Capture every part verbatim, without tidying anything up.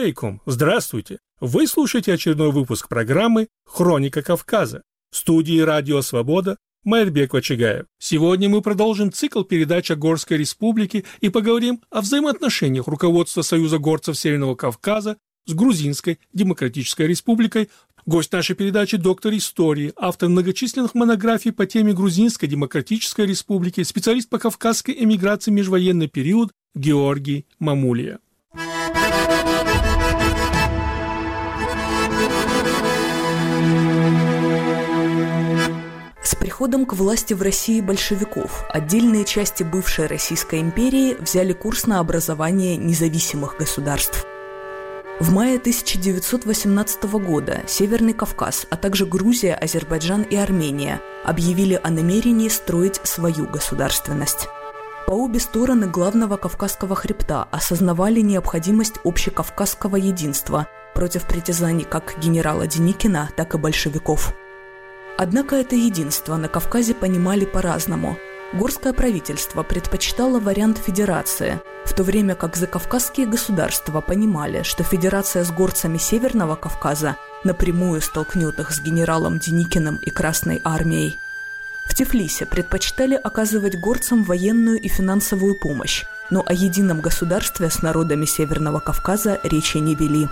алейкум! Здравствуйте! Вы слушаете очередной выпуск программы «Хроника Кавказа». В студии «Радио Свобода» Майрбек Вачигаев. Сегодня мы продолжим цикл передач о Горской Республике и поговорим о взаимоотношениях руководства Союза горцев Северного Кавказа с Грузинской Демократической Республикой. Гость нашей передачи – доктор истории, автор многочисленных монографий по теме Грузинской Демократической Республики, специалист по кавказской эмиграции в межвоенный период Георгий Мамулия. С приходом к власти в России большевиков отдельные части бывшей Российской империи взяли курс на образование независимых государств. В мае тысяча девятьсот восемнадцатого года Северный Кавказ, а также Грузия, Азербайджан и Армения объявили о намерении строить свою государственность. По обе стороны главного Кавказского хребта осознавали необходимость общекавказского единства против притязаний как генерала Деникина, так и большевиков. Однако это единство на Кавказе понимали по-разному. Горское правительство предпочитало вариант федерации, в то время как закавказские государства понимали, что федерация с горцами Северного Кавказа напрямую столкнет их с генералом Деникиным и Красной армией. В Тифлисе предпочитали оказывать горцам военную и финансовую помощь, но о едином государстве с народами Северного Кавказа речи не вели.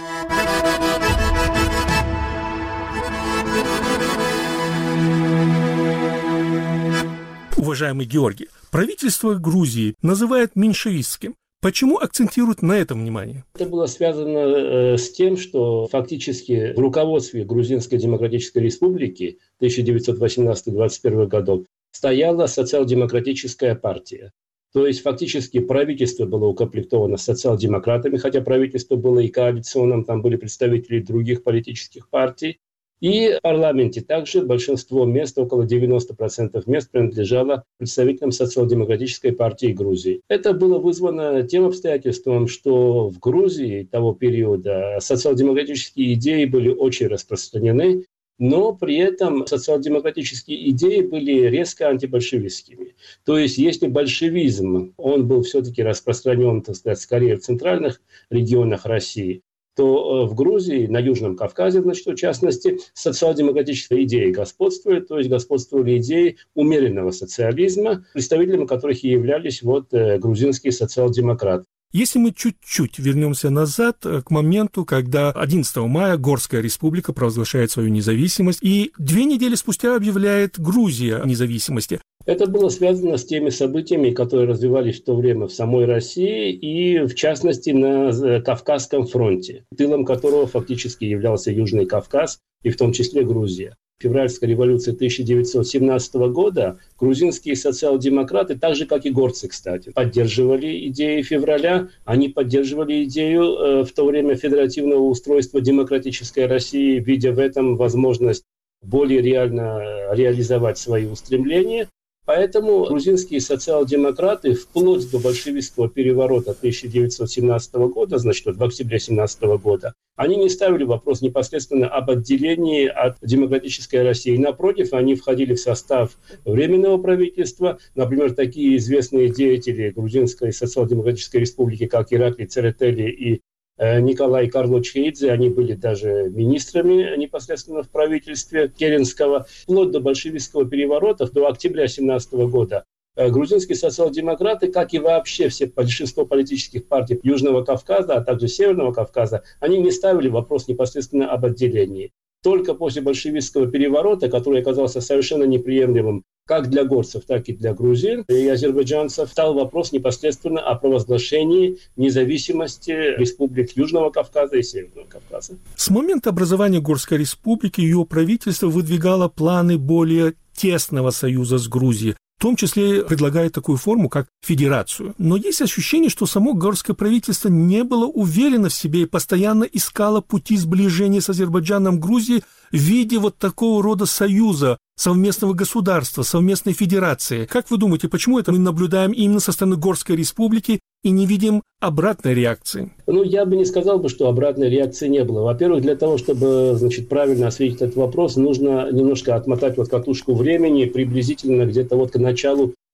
Уважаемый Георгий, правительство Грузии называют меньшевистским. Почему акцентируют на этом внимание? Это было связано э, с тем, что фактически в руководстве Грузинской Демократической Республики тысяча девятьсот восемнадцатый — двадцать первый годов стояла социал-демократическая партия. То есть фактически правительство было укомплектовано социал-демократами, хотя правительство было и коалиционным, там были представители других политических партий. И в парламенте также большинство мест, около девяносто процентов мест, принадлежало представителям социал-демократической партии Грузии. Это было вызвано тем обстоятельством, что в Грузии того периода социал-демократические идеи были очень распространены, но при этом социал-демократические идеи были резко антибольшевистскими. То есть если большевизм, он был все-таки распространен, так сказать, скорее в центральных регионах России, то в Грузии, на Южном Кавказе, значит, в частности, социал-демократические идеи господствуют, то есть господствовали идеи умеренного социализма, представителями которых и являлись вот грузинские социал-демократы. Если мы чуть-чуть вернемся назад к моменту, когда одиннадцатого мая Горская Республика провозглашает свою независимость, и две недели спустя объявляет Грузия о независимости. Это было связано с теми событиями, которые развивались в то время в самой России и, в частности, на Кавказском фронте, тылом которого фактически являлся Южный Кавказ и в том числе Грузия. В февральской революции тысяча девятьсот семнадцатого года грузинские социал-демократы, так же, как и горцы, кстати, поддерживали идеи февраля, они поддерживали идею э, в то время федеративного устройства демократической России, видя в этом возможность более реально реализовать свои устремления. Поэтому грузинские социал-демократы вплоть до большевистского переворота тысяча девятьсот семнадцатого года, значит, в октябре семнадцатого года, они не ставили вопрос непосредственно об отделении от демократической России. Напротив, они входили в состав Временного правительства. Например, такие известные деятели Грузинской социал-демократической республики, как Ираклий Церетели и Николай Карло-Чхеидзе, они были даже министрами непосредственно в правительстве Керенского. Вплоть до большевистского переворота, до октября семнадцатого года, грузинские социал-демократы, как и вообще все большинство политических партий Южного Кавказа, а также Северного Кавказа, они не ставили вопрос непосредственно об отделении. Только после большевистского переворота, который оказался совершенно неприемлемым как для горцев, так и для грузин и азербайджанцев, стал вопрос непосредственно о провозглашении независимости республик Южного Кавказа и Северного Кавказа. С момента образования Горской Республики ее правительство выдвигало планы более тесного союза с Грузией, в том числе предлагает такую форму, как федерацию. Но есть ощущение, что само горское правительство не было уверено в себе и постоянно искало пути сближения с Азербайджаном, Грузией в виде вот такого рода союза, совместного государства, совместной федерации. Как вы думаете, почему это мы наблюдаем именно со стороны Горской Республики и не видим обратной реакции? Ну, я бы не сказал, бы, что обратной реакции не было. Во-первых, для того, чтобы, значит, правильно осветить этот вопрос, нужно немножко отмотать вот катушку времени приблизительно где-то вот к началу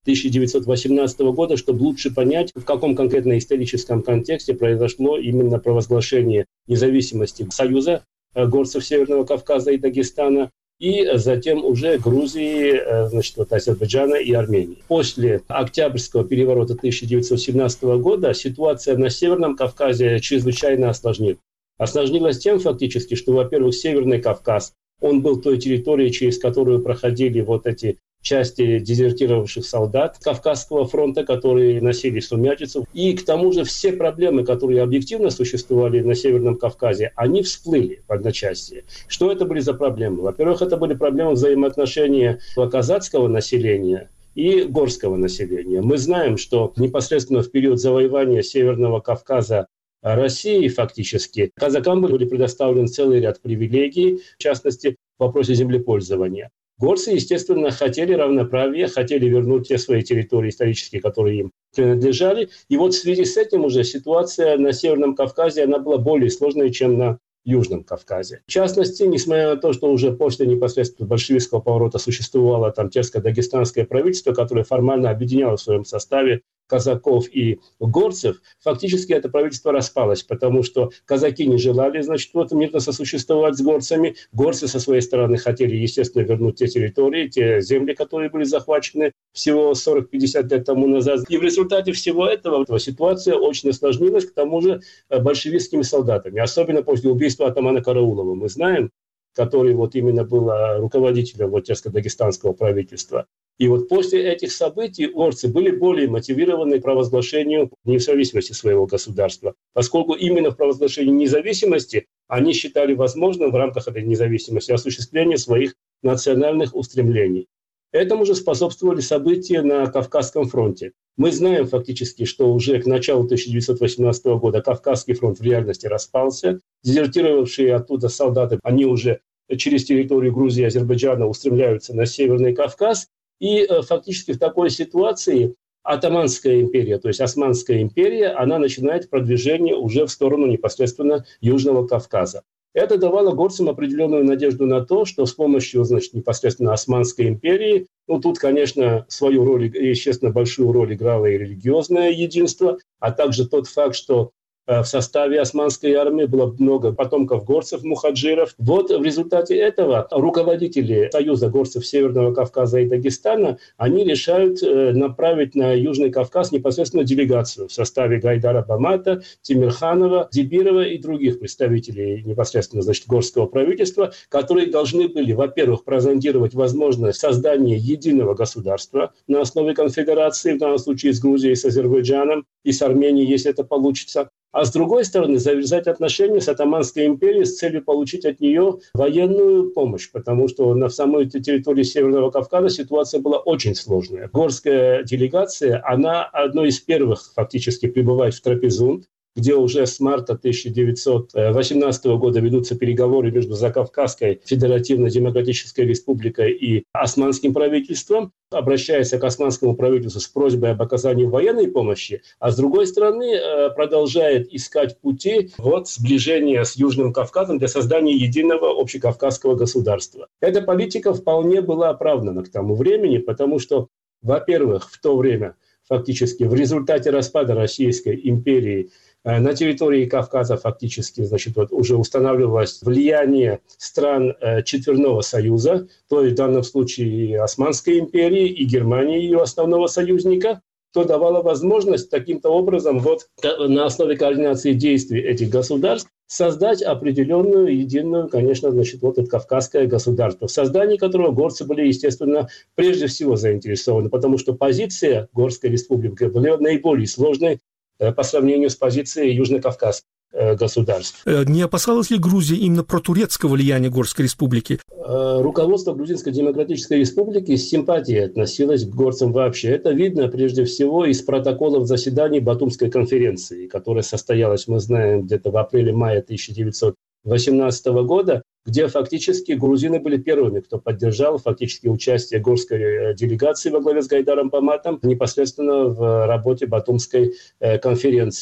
тысяча девятьсот восемнадцатого года, чтобы лучше понять, в каком конкретно историческом контексте произошло именно провозглашение независимости Союза горцев Северного Кавказа и Дагестана, и затем уже Грузии, значит, вот Азербайджана и Армении. После Октябрьского переворота тысяча девятьсот семнадцатого года ситуация на Северном Кавказе чрезвычайно осложнилась. Осложнилась тем фактически, что, во-первых, Северный Кавказ, он был той территорией, через которую проходили вот эти части дезертировавших солдат Кавказского фронта, которые носили сумятицу. И к тому же все проблемы, которые объективно существовали на Северном Кавказе, они всплыли в одночасье. Что это были за проблемы? Во-первых, это были проблемы взаимоотношения казацкого населения и горского населения. Мы знаем, что непосредственно в период завоевания Северного Кавказа России фактически казакам были предоставлены целый ряд привилегий, в частности, в вопросе землепользования. Горцы, естественно, хотели равноправия, хотели вернуть те свои территории исторические, которые им принадлежали. И вот в связи с этим уже ситуация на Северном Кавказе, она была более сложной, чем на Южном Кавказе. В частности, несмотря на то, что уже после непосредственно большевистского поворота существовало там терско-дагестанское правительство, которое формально объединяло в своем составе казаков и горцев, фактически это правительство распалось, потому что казаки не желали, значит, вот мирно сосуществовать с горцами. Горцы со своей стороны хотели, естественно, вернуть те территории, те земли, которые были захвачены всего сорок-пятьдесят лет тому назад. И в результате всего этого ситуация очень осложнилась, к тому же большевистскими солдатами, особенно после убийства атамана Караулова. Мы знаем, который вот именно был руководителем вот терско-дагестанского правительства. И вот после этих событий горцы были более мотивированы к провозглашению независимости своего государства, поскольку именно в провозглашении независимости они считали возможным в рамках этой независимости осуществление своих национальных устремлений. Этому же способствовали события на Кавказском фронте. Мы знаем фактически, что уже к началу тысяча девятьсот восемнадцатого года Кавказский фронт в реальности распался. Дезертировавшие оттуда солдаты, они уже через территорию Грузии и Азербайджана устремляются на Северный Кавказ. И фактически в такой ситуации Отtomанская империя, то есть Османская империя, она начинает продвижение уже в сторону непосредственно Южного Кавказа. Это давало горцам определенную надежду на то, что с помощью, значит, непосредственно Османской империи, ну тут, конечно, свою роль, естественно, большую роль играло и религиозное единство, а также тот факт, что в составе османской армии было много потомков горцев, мухаджиров. Вот в результате этого руководители Союза горцев Северного Кавказа и Дагестана, они решают направить на Южный Кавказ непосредственно делегацию в составе Гайдара Бамата, Тимирханова, Дибирова и других представителей непосредственно, значит, горского правительства, которые должны были, во-первых, презентировать возможность создания единого государства на основе конфедерации, в данном случае с Грузией, с Азербайджаном и с Арменией, если это получится. А с другой стороны, завязать отношения с Отtomанской империей с целью получить от нее военную помощь, потому что на самой территории Северного Кавказа ситуация была очень сложная. Горская делегация, она одной из первых фактически прибывает в Трапезунд, где уже с марта тысяча девятьсот восемнадцатого года ведутся переговоры между Закавказской Федеративно-Демократической Республикой и османским правительством, обращается к османскому правительству с просьбой об оказании военной помощи, а с другой стороны продолжает искать пути вот сближения с Южным Кавказом для создания единого общекавказского государства. Эта политика вполне была оправдана к тому времени, потому что, во-первых, в то время фактически в результате распада Российской империи на территории Кавказа фактически, значит, вот уже устанавливалось влияние стран Четверного Союза, то есть в данном случае и Османской империи, и Германии, ее основного союзника, то давало возможность таким-то образом вот на основе координации действий этих государств создать определенную единую, конечно, значит, вот это кавказское государство, в создании которого горцы были, естественно, прежде всего заинтересованы, потому что позиция Горской республики была наиболее сложной по сравнению с позицией Южно-Кавказских государств. Не опасалась ли Грузия именно протурецкого влияния Горской республики? Руководство Грузинской Демократической Республики с симпатией относилось к горцам вообще. Это видно прежде всего из протоколов заседаний Батумской конференции, которая состоялась, мы знаем, где-то в апреле-мае тысяча девятьсот восемнадцатого года, где фактически грузины были первыми, кто поддержал фактически участие горской делегации во главе с Гайдаром Баматом непосредственно в работе Батумской конференции.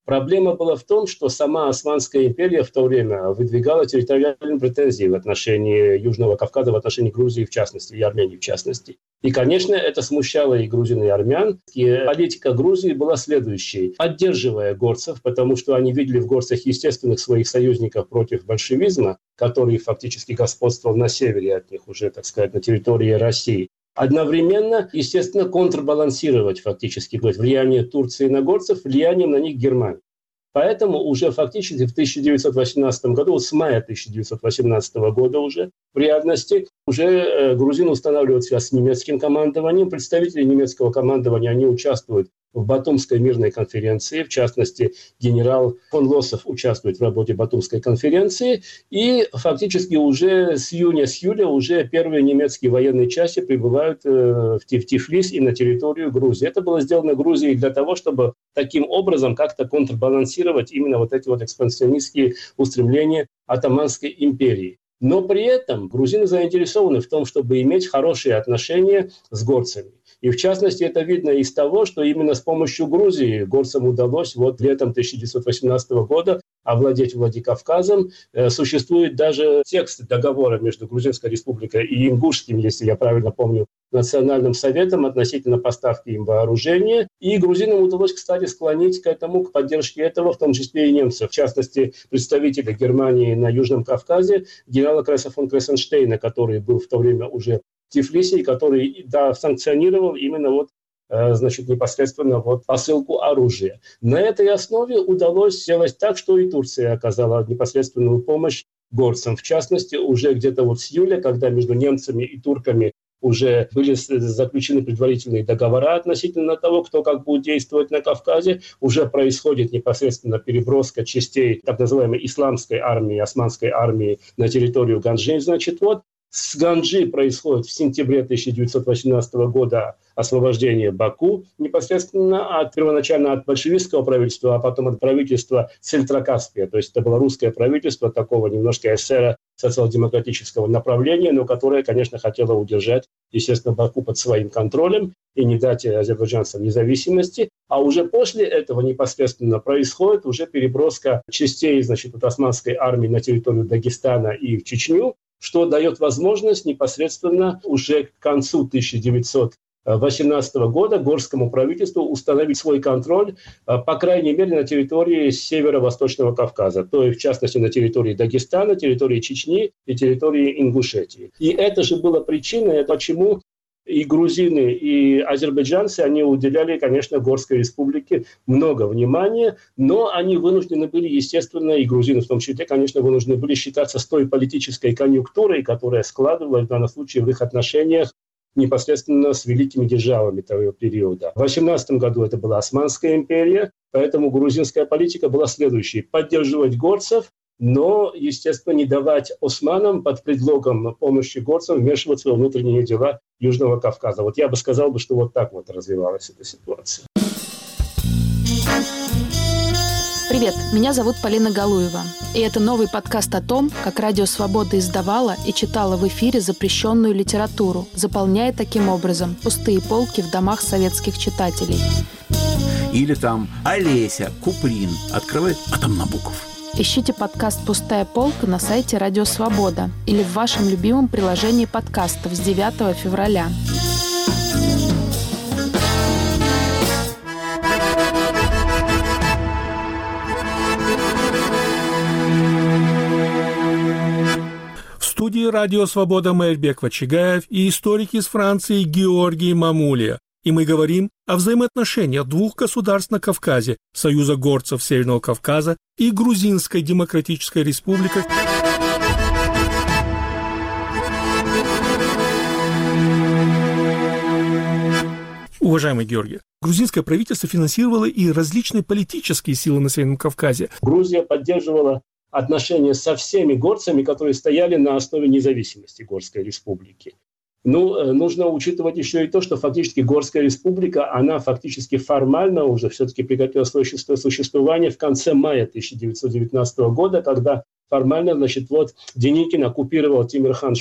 Проблема была в том, что сама Османская империя в то время выдвигала территориальные претензии в отношении Южного Кавказа, в отношении Грузии в частности, и Армении в частности. И, конечно, это смущало и грузин, и армян. И политика Грузии была следующей. Поддерживая горцев, потому что они видели в горцах естественных своих союзников против большевизма, который фактически господствовал на севере от них уже, так сказать, на территории России. Одновременно, естественно, контрбалансировать фактически влияние Турции на горцев влиянием на них Германии. Поэтому уже фактически в тысяча девятьсот восемнадцатом году, с мая тысяча девятьсот восемнадцатого года уже, в реальности, уже э, грузины устанавливают связь с немецким командованием. Представители немецкого командования, они участвуют в Батумской мирной конференции. В частности, генерал фон Лоссов участвует в работе Батумской конференции. И фактически уже с июня, с июля уже первые немецкие военные части прибывают э, в Тифлис и на территорию Грузии. Это было сделано Грузией для того, чтобы таким образом как-то контрбалансировать именно вот эти вот экспансионистские устремления Отtomанской империи. Но при этом грузины заинтересованы в том, чтобы иметь хорошие отношения с горцами. И в частности, это видно из того, что именно с помощью Грузии горцам удалось вот летом тысяча девятьсот восемнадцатого года овладеть Владикавказом. Существует даже текст договора между Грузинской республикой и Ингушским, если я правильно помню, национальным советом относительно поставки им вооружения. И грузинам удалось, кстати, склонить к этому, к поддержке этого, в том числе и немцев. В частности, представителя Германии на Южном Кавказе, генерала Кресса фон Крессенштейна, который был в то время уже в Тифлисе, который, да, санкционировал именно вот, э, значит, непосредственно вот посылку оружия. На этой основе удалось сделать так, что и Турция оказала непосредственную помощь горцам. В частности, уже где-то вот с июля, когда между немцами и турками уже были заключены предварительные договора относительно того, кто как будет действовать на Кавказе. Уже происходит непосредственно переброска частей так называемой исламской армии, османской армии на территорию Ганджи. Значит, вот с Ганджи происходит в сентябре тысяча девятьсот восемнадцатого года освобождение Баку, непосредственно от, первоначально от большевистского правительства, а потом от правительства Центрокаспия. То есть это было русское правительство такого немножко эсера социал-демократического направления, но которое, конечно, хотело удержать, естественно, Баку под своим контролем и не дать азербайджанцам независимости. А уже после этого непосредственно происходит уже переброска частей, значит, от османской армии на территорию Дагестана и в Чечню, что дает возможность непосредственно уже к концу тысяча девятьсот восемнадцатого года горскому правительству установить свой контроль, по крайней мере, на территории северо-восточного Кавказа, то есть, в частности, на территории Дагестана, территории Чечни и территории Ингушетии. И это же было причиной, почему и грузины, и азербайджанцы, они уделяли, конечно, Горской республике много внимания, но они вынуждены были, естественно, и грузины в том числе, конечно, вынуждены были считаться с той политической конъюнктурой, которая складывалась в данном случае в их отношениях непосредственно с великими державами того периода. В две тысячи восемнадцатом году это была Османская империя, поэтому грузинская политика была следующей: поддерживать горцев, но, естественно, не давать османам под предлогом помощи горцам вмешиваться во внутренние дела Южного Кавказа. Вот я бы сказал, что вот так вот развивалась эта ситуация. Привет, меня зовут Полина Галуева, и это новый подкаст о том, как Радио Свобода издавала и читала в эфире запрещенную литературу, заполняя таким образом пустые полки в домах советских читателей. Или там Олеся, Куприн открывает, а там Набоков. Ищите подкаст «Пустая полка» на сайте Радио Свобода или в вашем любимом приложении подкастов с девятого февраля. В студии «Радио Свобода» Майрбек Вачигаев и историк из Франции Георгий Мамулия. И мы говорим о взаимоотношениях двух государств на Кавказе – Союза горцев Северного Кавказа и Грузинской Демократической Республики. Уважаемый Георгий, грузинское правительство финансировало и различные политические силы на Северном Кавказе. Грузия поддерживала отношения со всеми горцами, которые стояли на основе независимости Горской республики. Ну, нужно учитывать еще и то, что фактически Горская республика, она фактически формально уже все-таки прекратила свое существование в конце мая тысяча девятьсот девятнадцатого года, когда формально, значит, вот Деникин оккупировал Тимирхан Шурут,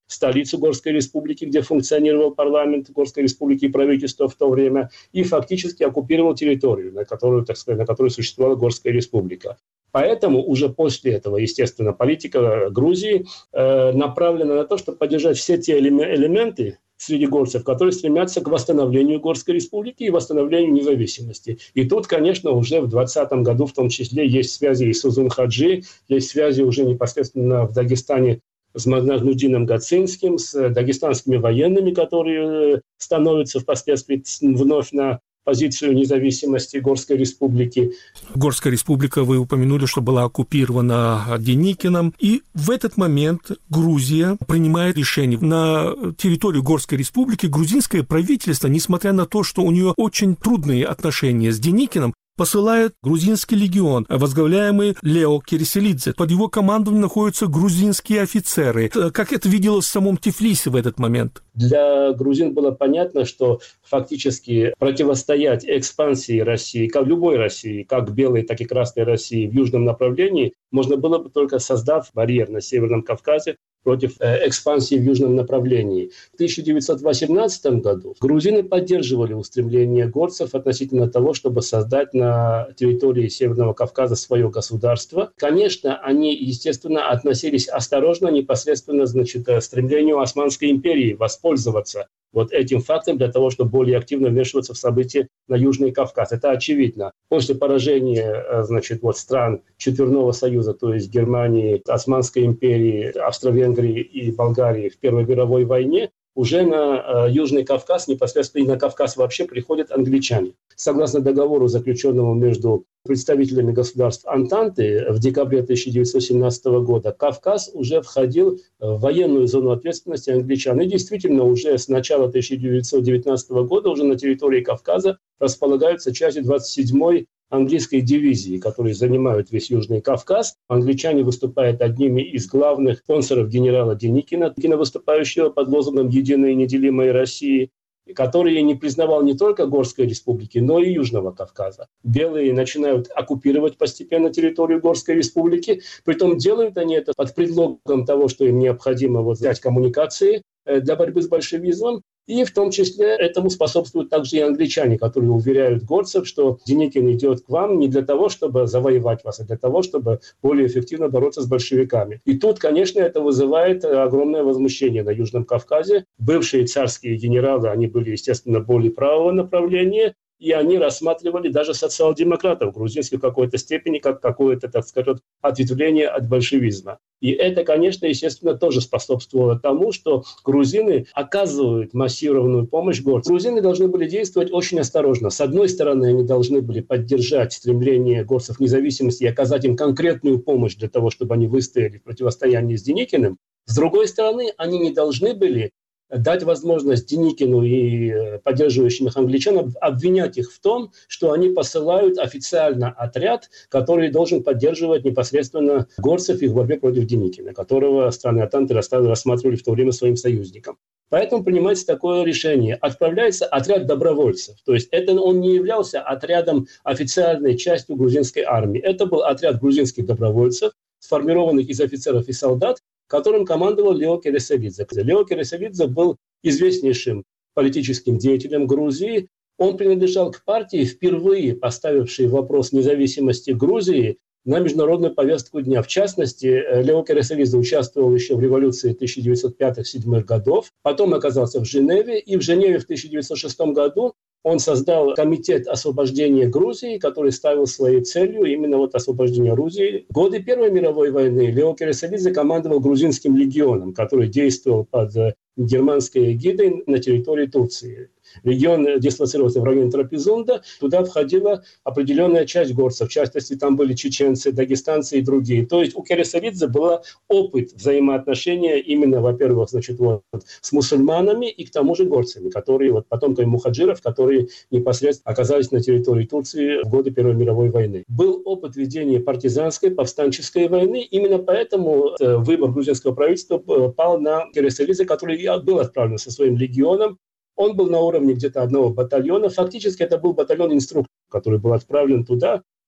столицу Горской республики, где функционировал парламент Горской республики и правительство в то время, и фактически оккупировал территорию, на которую, так сказать, на которой существовала Горская республика. Поэтому уже после этого, естественно, политика Грузии э, направлена на то, чтобы поддержать все те элементы среди горцев, которые стремятся к восстановлению Горской республики и восстановлению независимости. И тут, конечно, уже в двадцатом году в том числе есть связи и с Узун-Хаджи, есть связи уже непосредственно в Дагестане с Нурдином Гацинским, с дагестанскими военными, которые становятся впоследствии вновь на позицию независимости Горской республики. Горская республика, вы упомянули, что была оккупирована Деникиным. И в этот момент Грузия принимает решение. На территорию Горской республики грузинское правительство, несмотря на то, что у нее очень трудные отношения с Деникиным, посылает грузинский легион, возглавляемый Лео Кереселидзе. Под его командованием находятся грузинские офицеры. Как это виделось в самом Тифлисе в этот момент? Для грузин было понятно, что фактически противостоять экспансии России, как любой России, как белой, так и красной России в южном направлении, можно было бы только создав барьер на Северном Кавказе против э, экспансии в южном направлении. В тысяча девятьсот восемнадцатом году грузины поддерживали устремления горцев относительно того, чтобы создать на территории Северного Кавказа свое государство. Конечно, они, естественно, относились осторожно непосредственно, значит, к стремлению Османской империи воспользоваться вот этим фактом для того, чтобы более активно вмешиваться в события на Южный Кавказ. Это очевидно. После поражения, значит, вот стран Четверного Союза, то есть Германии, Османской империи, Австро-Венгрии и Болгарии в Первой мировой войне, уже на Южный Кавказ, непосредственно и на Кавказ вообще приходят англичане. Согласно договору, заключенному между представителями государств Антанты в декабре тысяча девятьсот семнадцатого года, Кавказ уже входил в военную зону ответственности англичан. И действительно, уже с начала тысяча девятьсот девятнадцатого года уже на территории Кавказа располагаются части двадцать седьмой английской дивизии, которые занимают весь Южный Кавказ. Англичане выступают одними из главных спонсоров генерала Деникина, выступающего под лозунгом «Единой и неделимой России», который не признавал не только Горской республики, но и Южного Кавказа. Белые начинают оккупировать постепенно территорию Горской республики, притом делают они это под предлогом того, что им необходимо вот взять коммуникации для борьбы с большевизмом. И в том числе этому способствуют также и англичане, которые уверяют горцев, что Деникин идет к вам не для того, чтобы завоевать вас, а для того, чтобы более эффективно бороться с большевиками. И тут, конечно, это вызывает огромное возмущение на Южном Кавказе. Бывшие царские генералы, они были, естественно, более правого направления, и они рассматривали даже социал-демократов грузинских в какой-то степени как какое-то, так сказать, ответвление от большевизма. И это, конечно, естественно, тоже способствовало тому, что грузины оказывают массированную помощь горцам. Грузины должны были действовать очень осторожно. С одной стороны, они должны были поддержать стремление горцев к независимости и оказать им конкретную помощь для того, чтобы они выстояли в противостоянии с Деникиным. С другой стороны, они не должны были дать возможность Деникину и поддерживающим их англичанам обвинять их в том, что они посылают официально отряд, который должен поддерживать непосредственно горцев в их борьбе против Деникина, которого страны Антанты рассматривали в то время своим союзником. Поэтому принимается такое решение. Отправляется отряд добровольцев. То есть это он не являлся отрядом, официальной частью грузинской армии. Это был отряд грузинских добровольцев, сформированных из офицеров и солдат, которым командовал Лео Кереселидзе. Лео Кереселидзе был известнейшим политическим деятелем Грузии. Он принадлежал к партии, впервые поставившей вопрос независимости Грузии на международную повестку дня. В частности, Лео Кереселидзе участвовал еще в революции тысяча девятьсот пятого — тысяча девятьсот седьмого годов, потом оказался в Женеве, и в Женеве в тысяча девятьсот шестом году он создал комитет освобождения Грузии, который ставил своей целью именно вот освобождение Грузии. В годы Первой мировой войны Лео Кереселидзе командовал грузинским легионом, который действовал под германской эгидой на территории Турции. Легион дислоцировался в районе Трапезунда. Туда входила определенная часть горцев. В частности, там были чеченцы, дагестанцы и другие. То есть у Кереселидзе был опыт взаимоотношения именно, во-первых, значит, вот, с мусульманами и к тому же горцами, которые, вот, потомками мухаджиров, которые непосредственно оказались на территории Турции в годы Первой мировой войны. Был опыт ведения партизанской, повстанческой войны. Именно поэтому выбор грузинского правительства пал на Кереселидзе, который был отправлен со своим легионом. Он был на уровне где-то одного батальона. Фактически это был батальон-инструктор, который был отправлен туда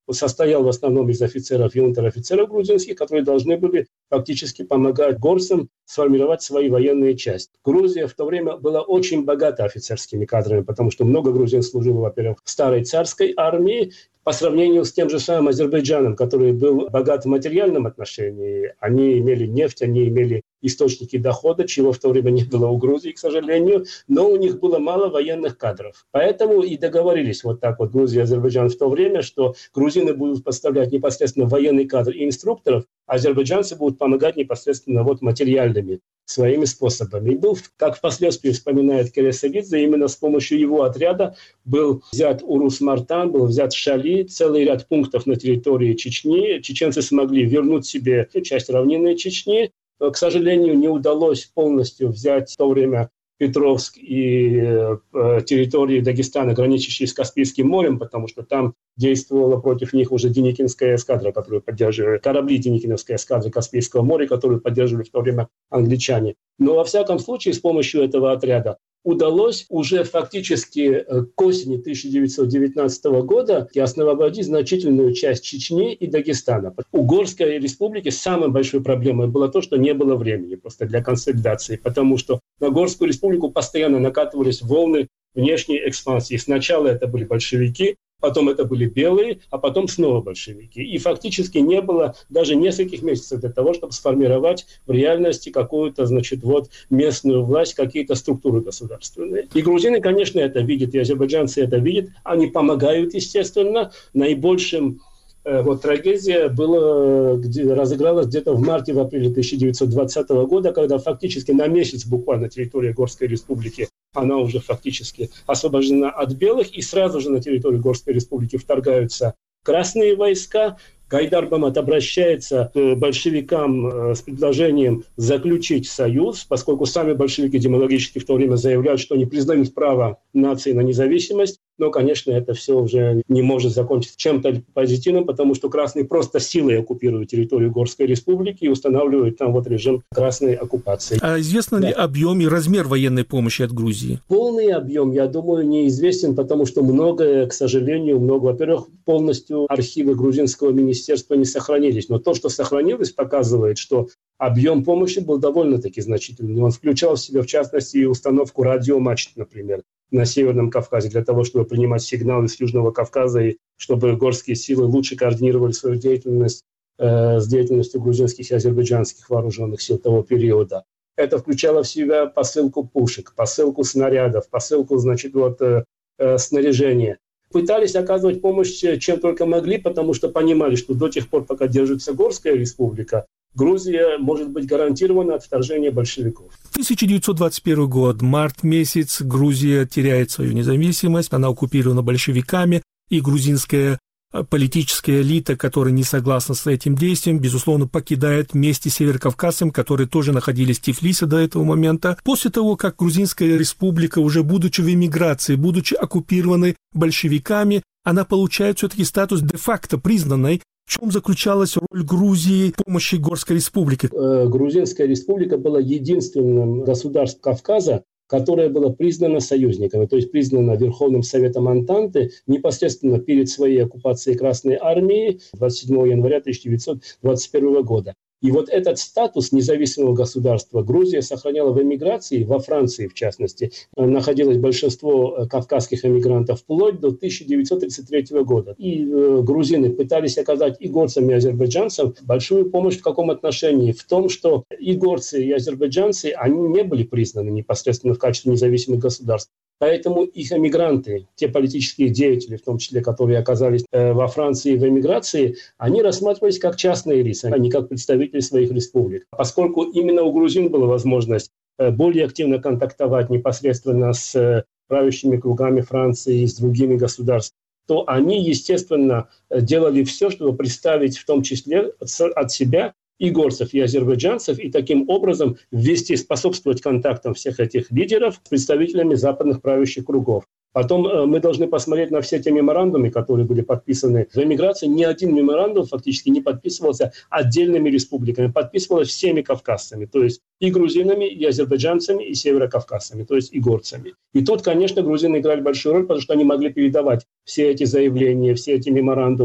состоял в основном из офицеров и унтер-офицеров грузинских, которые должны были фактически помогать горцам сформировать свои военные части. Грузия в то время была очень богата офицерскими кадрами, потому что много грузин служило, во-первых, в старой царской армии, по сравнению с тем же самым Азербайджаном, который был богат в материальном отношении. Они имели нефть, они имели источники дохода, чего в то время не было у Грузии, к сожалению, но у них было мало военных кадров. Поэтому и договорились вот так вот Грузия и Азербайджан в то время, что грузины будут поставлять непосредственно военный кадр и инструкторов, а азербайджанцы будут помогать непосредственно вот материальными своими способами. И был, как впоследствии вспоминает Кересагидзе, именно с помощью его отряда был взят Урус-Мартан, был взят Шали, целый ряд пунктов на территории Чечни. Чеченцы смогли вернуть себе часть равнинной Чечни. К сожалению, не удалось полностью взять в то время Петровск и э, территории Дагестана, граничащие с Каспийским морем, потому что там действовала против них уже Деникинская эскадра, которую поддерживали, корабли Деникиновской эскадры Каспийского моря, которую поддерживали в то время англичане. Но во всяком случае с помощью этого отряда удалось уже фактически к осени тысяча девятьсот девятнадцатого года освободить значительную часть Чечни и Дагестана. У Горской республики самой большой проблемой было то, что не было времени просто для консолидации, потому что на Горскую республику постоянно накатывались волны внешней экспансии. Сначала это были большевики, потом это были белые, а потом снова большевики. И фактически не было даже нескольких месяцев для того, чтобы сформировать в реальности какую-то, значит, вот местную власть, какие-то структуры государственные. И грузины, конечно, это видят, и азербайджанцы это видят. Они помогают, естественно. Наибольшим э, вот трагедия была, где, разыгралась где-то в марте, в апреле тысяча девятьсот двадцатого года, когда фактически на месяц буквально территория Горской республики она уже фактически освобождена от белых, и сразу же на территорию Горской республики вторгаются красные войска. Гайдар Бамат обращается к большевикам с предложением заключить союз, поскольку сами большевики демагогически в то время заявляют, что не признают право нации на независимость. Но, конечно, это все уже не может закончиться чем-то позитивным, потому что красные просто силой оккупируют территорию Горской республики и устанавливают там вот режим красной оккупации. А известно да. ли объем и размер военной помощи от Грузии? Полный объем, я думаю, неизвестен, потому что многое, к сожалению, много. Во-первых, полностью архивы грузинского министерства не сохранились. Но то, что сохранилось, показывает, что объем помощи был довольно-таки значительный. Он включал в себя, в частности, и установку радиомачт, например, на Северном Кавказе, для того, чтобы принимать сигналы с Южного Кавказа и чтобы горские силы лучше координировали свою деятельность э, с деятельностью грузинских и азербайджанских вооруженных сил того периода. Это включало в себя посылку пушек, посылку снарядов, посылку, значит, вот, э, э, снаряжения. Пытались оказывать помощь чем только могли, потому что понимали, что до тех пор, пока держится Горская республика, Грузия может быть гарантирована от вторжения большевиков. тысяча девятьсот двадцать первый год, март месяц, Грузия теряет свою независимость, она оккупирована большевиками, и грузинская политическая элита, которая не согласна с этим действием, безусловно, покидает вместе с Северокавказцем, которые тоже находились в Тифлисе до этого момента. После того, как Грузинская республика, уже будучи в эмиграции, будучи оккупированной большевиками, она получает все-таки статус де-факто признанной. В чем заключалась роль Грузии в помощи Горской республики? Грузинская республика была единственным государством Кавказа, которое было признано союзниками, то есть признано Верховным Советом Антанты непосредственно перед своей оккупацией Красной Армии двадцать седьмого января тысяча девятьсот двадцать первого года. И вот этот статус независимого государства Грузия сохраняла в эмиграции, во Франции в частности, находилось большинство кавказских эмигрантов вплоть до тысяча девятьсот тридцать третьего года. И э, грузины пытались оказать и горцам, и азербайджанцам большую помощь в каком отношении? В том, что и горцы, и азербайджанцы, они не были признаны непосредственно в качестве независимых государств. Поэтому их эмигранты, те политические деятели, в том числе, которые оказались э, во Франции в эмиграции, они рассматривались как частные лица, а не как представители своих республик. Поскольку именно у грузин была возможность э, более активно контактовать непосредственно с э, правящими кругами Франции и с другими государствами, то они, естественно, делали все, чтобы представить в том числе от себя и горцев, и азербайджанцев, и таким образом ввести, способствовать контактам всех этих лидеров с представителями западных правящих кругов. Потом э, мы должны посмотреть на все те меморандумы, которые были подписаны в эмиграции. Ни один меморандум фактически не подписывался отдельными республиками, подписывалось всеми кавказцами, то есть и грузинами, и азербайджанцами, и северокавказцами, то есть и горцами. И тут, конечно, грузины играли большую роль, потому что они могли передавать все эти заявления, все эти меморандумы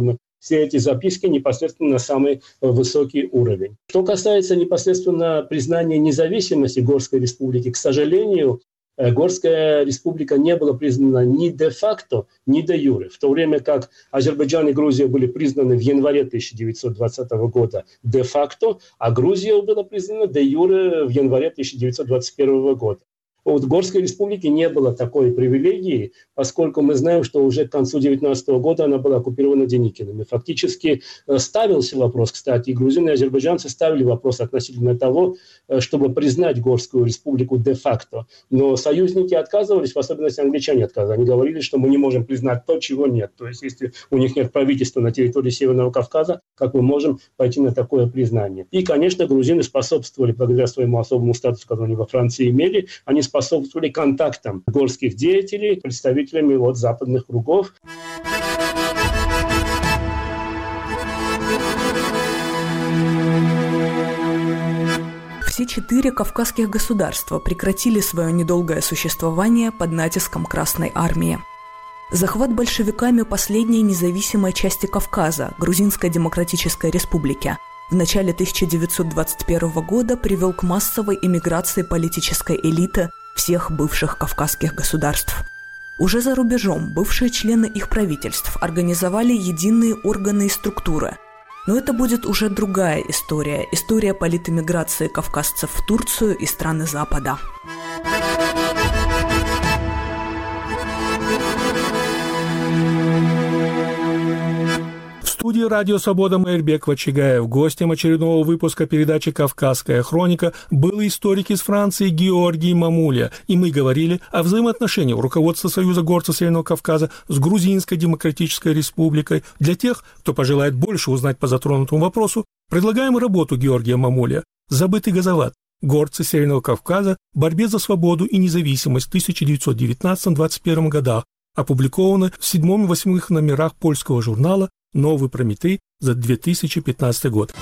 все эти записки непосредственно на самый высокий уровень. Что касается непосредственно признания независимости Горской республики, к сожалению, Горская республика не была признана ни де-факто, ни де-юре, в то время как Азербайджан и Грузия были признаны в январе тысяча девятьсот двадцатого года де-факто, а Грузия была признана де-юре в январе тысяча девятьсот двадцать первого года. У Горской республики не было такой привилегии, поскольку мы знаем, что уже к концу девятнадцатого года она была оккупирована Деникиным. И фактически ставился вопрос, кстати, и грузины, и азербайджанцы ставили вопрос относительно того, чтобы признать Горскую республику де-факто. Но союзники отказывались, в особенности англичане отказывались. Они говорили, что мы не можем признать то, чего нет. То есть, если у них нет правительства на территории Северного Кавказа, как мы можем пойти на такое признание? И, конечно, грузины способствовали, благодаря своему особому статусу, который они во Франции имели, они способствовали контактам горских деятелей, представителями от западных кругов. Все четыре кавказских государства прекратили свое недолгое существование под натиском Красной армии. Захват большевиками последней независимой части Кавказа, Грузинской Демократической Республики, в начале тысяча девятьсот двадцать первого года привел к массовой эмиграции политической элиты всех бывших кавказских государств. Уже за рубежом бывшие члены их правительств организовали единые органы и структуры. Но это будет уже другая история, история политэмиграции кавказцев в Турцию и страны Запада. В студии «Радио Свобода» Майрбек Вачигаев. Гостем очередного выпуска передачи «Кавказская хроника» был историк из Франции Георгий Мамуля. И мы говорили о взаимоотношениях руководства Союза горцев Северного Кавказа с Грузинской Демократической Республикой. Для тех, кто пожелает больше узнать по затронутому вопросу, предлагаем работу Георгия Мамуля «Забытый газоват. Горцы Северного Кавказа. В борьбе за свободу и независимость в тысяча девятьсот девятнадцатом — двадцать первом годах», опубликованы в седьмом и восьмом номерах польского журнала «Новый Прометей» за две тысячи пятнадцатый год.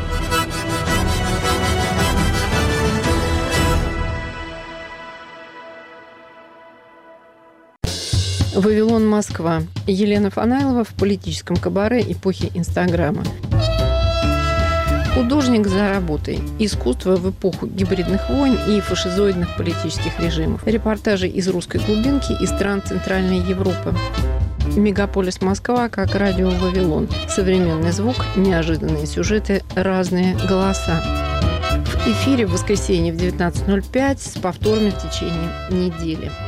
Вавилон, Москва. Елена Фанайлова в политическом кабаре эпохи Инстаграма. Художник за работой. Искусство в эпоху гибридных войн и фашизоидных политических режимов. Репортажи из русской глубинки и стран Центральной Европы. Мегаполис Москва как радио Вавилон. Современный звук, неожиданные сюжеты, разные голоса. В эфире в воскресенье в девятнадцать ноль пять с повторами в течение недели.